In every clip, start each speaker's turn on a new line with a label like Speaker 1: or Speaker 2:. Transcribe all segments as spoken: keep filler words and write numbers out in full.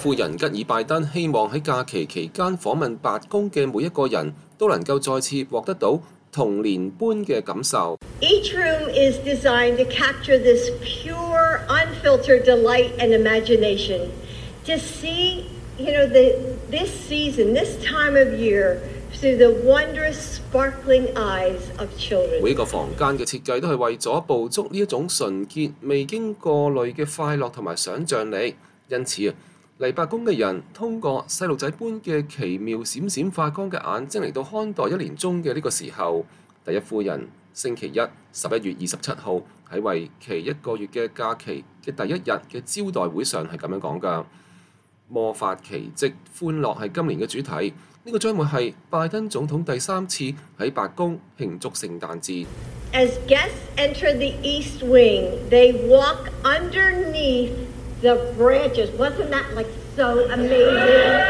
Speaker 1: 夫人吉爾拜登希望喺假期期間訪問白宮嘅每一個人都能夠再次獲得到童年般嘅感受。
Speaker 2: Each room is designed to capture this pure, unfiltered delight and imagination. To see, you know, the, this season, this time of year, through the wondrous, sparkling eyes of children.
Speaker 1: 每一個房間嘅設計都係為咗捕捉呢一種純潔、未經過濾嘅快樂同埋想像力。因此啊，嚟白宮嘅人通過細路仔般嘅奇妙閃閃發光嘅眼睛嚟到看待一年中嘅呢個時候。第一夫人星期一十一月二十七號喺為期一個月嘅假期嘅第一日嘅招待會上係咁樣講㗎。魔法奇蹟歡樂係今年嘅主題，呢個將會係拜登總統第三次喺白宮慶祝聖誕節。
Speaker 2: As guests enter the East Wing, they walk underneath the branches. Wasn't that like so amazing?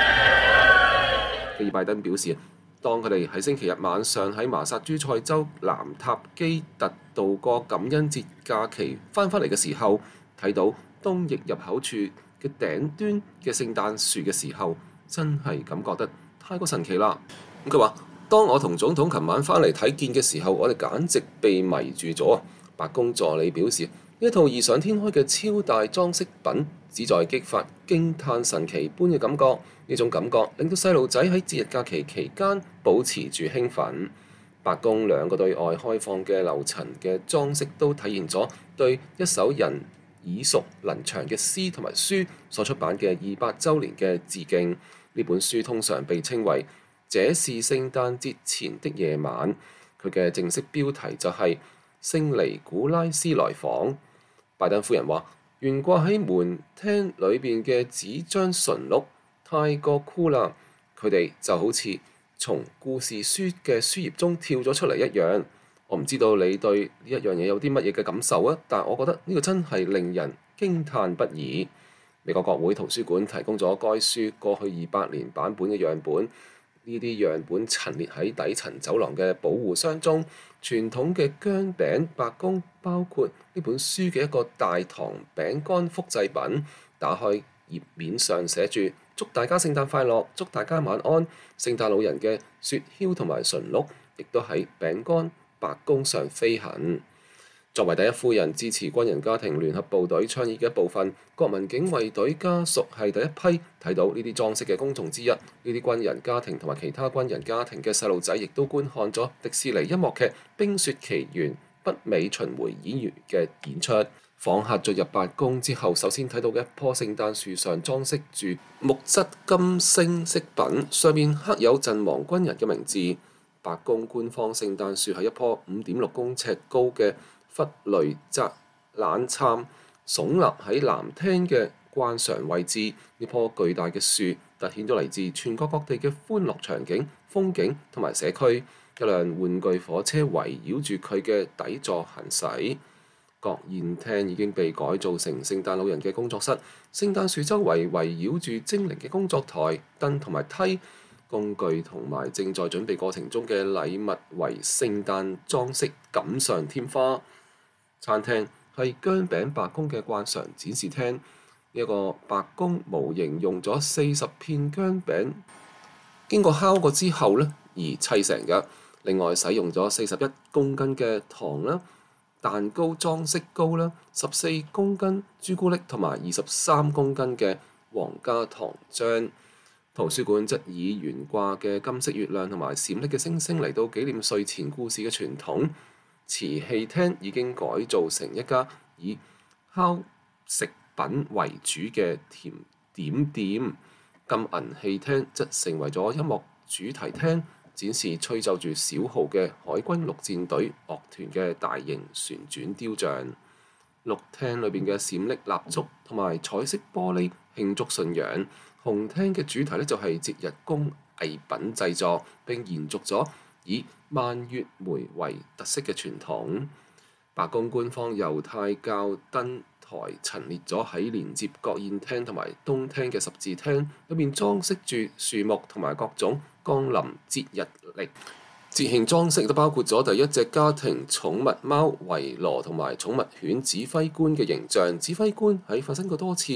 Speaker 1: 吉爾拜登表示，當佢哋喺星期日晚上喺麻薩諸塞州南塔基特度過感恩節假期翻返嚟嘅時候，睇到東翼入口處嘅頂端嘅聖誕樹嘅時候，真係感覺得太過神奇啦。咁佢話：當我同總統琴晚翻嚟睇見嘅時候，我哋簡直被迷住咗。白宮助理表示，呢一套異想天開嘅超大裝飾品，旨在激發驚嘆神奇般嘅感覺。呢種感覺令到細路仔喺節日假期期間保持住興奮。白宮兩個對外開放嘅樓層嘅裝飾都體現咗對一首人耳熟能詳嘅詩同埋書所出版嘅二百週年嘅致敬。呢本書通常被稱為《這是聖誕節前的夜晚》，佢嘅正式標題就係、是《聖尼古拉斯來訪》。拜登夫人話：懸掛喺門廳裏邊嘅紙張馴鹿太過酷啦，佢哋就好似從故事書嘅書頁中跳咗出嚟一樣。我唔知道你對呢一樣嘢有啲乜嘢嘅感受啊，但我覺得呢個真係令人驚嘆不已。美國國會圖書館提供咗該書過去二百年版本嘅樣本，呢啲樣本陳列喺底層走廊嘅保護箱中。傳統嘅薑餅白宮包括呢本書嘅一個大糖餅乾複製品，打開頁面上寫住祝大家聖誕快樂，祝大家晚安。聖誕老人嘅雪橇同埋馴鹿亦都喺餅乾白宮上飛行。作為第一夫人支持軍人家庭聯合部隊倡議嘅一部分，國民警衛隊家屬係第一批睇到呢啲裝飾嘅公眾之一。呢啲軍人家庭同埋其他軍人家庭嘅細路仔亦都觀看咗迪士尼音樂劇《冰雪奇緣》北美巡迴演員嘅演出。訪客進入白宮之後，首先睇到嘅一棵聖誕樹上裝飾住木質金星飾品，上面刻有陣亡軍人嘅名字。白宮官方聖誕樹係一棵五點六公尺高嘅弗雷澤冷杉，聳立喺南廳嘅慣常位置。呢棵巨大嘅樹凸顯咗嚟自全國各地嘅歡樂場景、風景同埋社區。一輛玩具火車圍繞住佢嘅底座行駛。國宴廳已經被改造成聖誕老人嘅工作室，聖誕樹周圍圍繞住精靈嘅工作台、燈同埋梯。工具同埋正在準備過程中嘅禮物為聖誕裝飾錦上添花。餐廳係薑餅白宮嘅慣常展示廳，呢一個白宮模型用咗四十片薑餅經過烤過之後呢而砌成嘅。另外使用咗四十一公斤嘅糖啦、蛋糕裝飾膏啦、十四公斤朱古力同埋二十三公斤嘅皇家糖漿。圖書館則以懸掛嘅金色月亮同埋閃爍嘅星星嚟到紀念睡前故事嘅傳統。瓷器廳已經改造成一家以烤食品為主嘅甜點店。金銀器廳則成為咗音樂主題廳，展示吹奏住小號嘅海軍陸戰隊樂團嘅大型旋轉雕像。綠廳裏邊嘅閃爍蠟燭同埋彩色玻璃慶祝信仰。紅廳嘅主題呢，就係節日工藝品製作，並延續咗以蔓越莓為特色嘅傳統。白宮官方猶太教燈台陳列咗喺連接國宴廳同埋東廳嘅十字廳，裏面裝飾住樹木同埋各種降臨節日曆。節慶裝飾都包括咗第一隻家庭寵物貓維羅同埋寵物犬指揮官嘅形象。指揮官喺發生過多次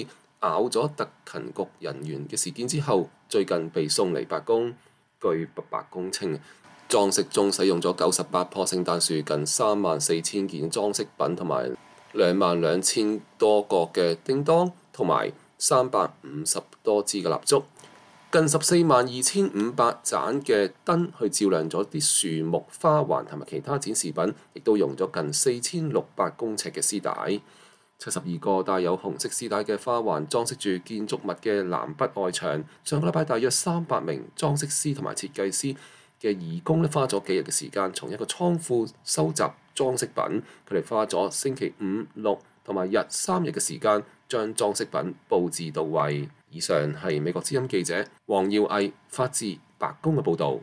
Speaker 1: 咬咗特勤局人員嘅事件之後，最近被送離白宮。據白宮稱，裝飾中使用咗九十八棵聖誕樹、近三萬四千件裝飾品同埋兩萬兩千多個嘅叮當，同埋三百五十多支嘅蠟燭，近十四萬二千五百盞嘅燈去照亮咗啲樹木、花環同埋其他展示品，亦都用咗近四千六百公尺嘅絲帶。七十二個帶有紅色絲帶嘅花環裝飾住建築物嘅南北外牆。上個禮拜大約三百名裝飾師同埋設計師嘅義工咧，花咗幾日嘅時間，從一個倉庫收集裝飾品。佢哋花咗星期五、六同埋日三日嘅時間，將裝飾品佈置到位。以上係美國之音記者黃耀毅發自白宮嘅報導。